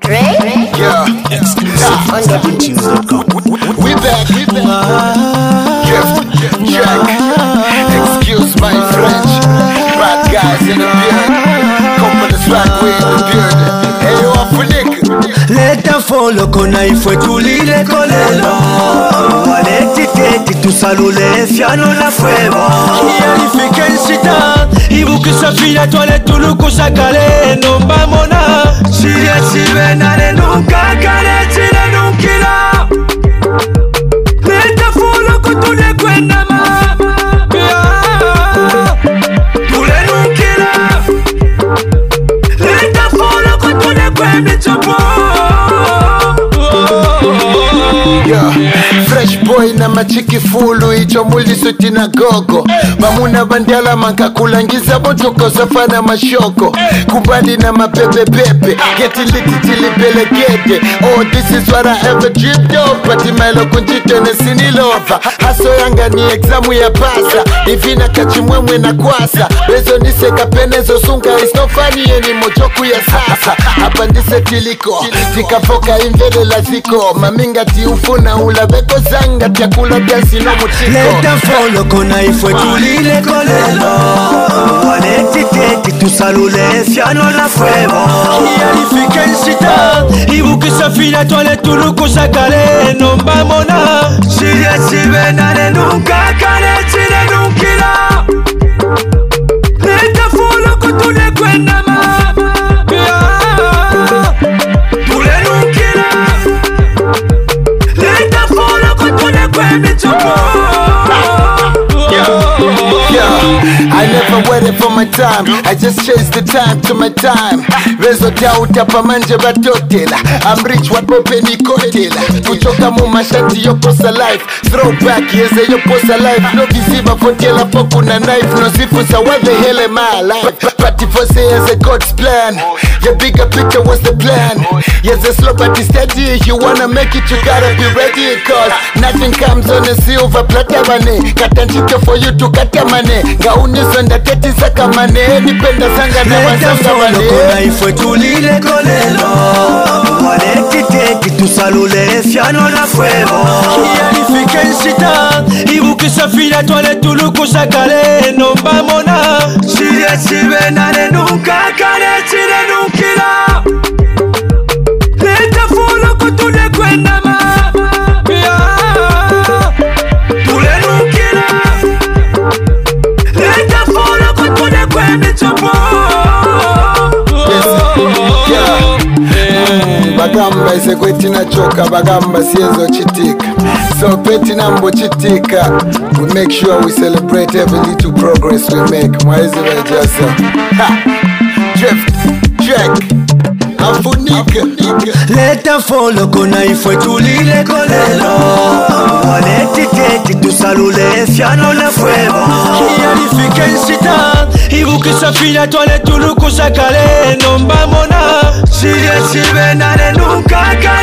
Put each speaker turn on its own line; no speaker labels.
Yeah.
Exclusive.com.
We back. Gift, check. Excuse my French. Bad guys in the beard. Company swag, we in the beard. Hey, you off for Nick.
Leta follow kona ifwe tulile kolelo Waleti teti tusalule fiano na fuego Yalifike nsita Ibukisa fila toale tuluku sakale Nomba mona Siria sibe nane nunca kare chile nunkila Leta follow kutule kwenda ma Tule nunkila Leta follow kutule kwenda chopo
Yeah. Fresh boy na machiki fulu icho muli suti na gogo Mamuna bandala mankakulangiza motoko safana mashoko Kumbadi na mapepe Getting litty till belegete Oh, this is what I ever dreamed of Pati mailo kunjito na sinilova Haso yanga ni examu ya pasa Divina kachimwemwe na kwasa Bezo nise kapenezo sunga It's no funny eni mojoku ya sasa Hapa ndise tiliko Tikafoka imvele laziko Maminga ti ufuna ula beko zanga Tiakula kiasi no mutiko
Leta follow kona ifwe tulile kolelo Waleti teti tusalule fiano na fuego Yalifike nsita Ibukisa fila toale tuluku sakale Nomba mona Siria sibe nane nunca kare chile nunkila Leta follow kutule kwenda ma Tule nunkila Leta follow kutule kwenda chopo
I never waited for my time I just chased the time to my time Rezo tauta pamanje batotela I'm rich what mopeni kotela Kuchoka mu mashanti yoposa life Throwback yeze yoposa life No visiba fotela foku na knife No sifusa what the hell am I alive Party for say as a God's plan Your bigger picture was the plan Yes a slow but steady If you wanna make it you gotta be ready Cause nothing comes on a silver platter bane Katanchito for you to katamane Gauni sonda teti saka mane Nipenda sanga na mazanga
Kona
mane
ifwe tulile kolelo Waleti teti tusalule fiano na fuego Yalifike nsita Ibukisa fila toale tuluku sakale Nomba mona Siria sibe nane nunca kare chile nunkila Leta follow kutule kwenda ma Tule nunkila Leta follow kutule kwenda chopo
Bagamba ise kwetina choka Bagamba siezo chitika So peti nambo chitika We make sure we celebrate every little progress we make Mwaizi wajasa Drift, check Afunika
Leta follow kona ifwe tulile kolelo Waleti teti tusalule fiano na fuego Yalifike nsita Ibukisa fila toale tuluku sakale Nomba mona Siria sibe nane nunca kare